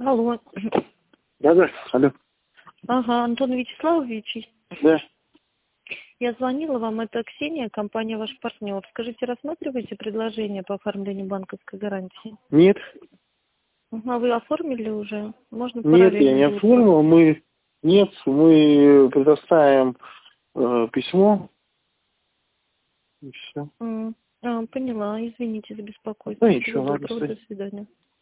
Алло. Да, алло. Ага, Антон Вячеславович. Да. Я звонила вам, это Ксения, компания «Ваш партнер». Скажите, рассматриваете предложение по оформлению банковской гарантии? Нет. А вы оформили уже? Можно Нет, я параллельно не будет оформил. Мы предоставим письмо. И все. Поняла. Извините за беспокойство. Да Всего ничего, ладно, доброго. До стой. свидания.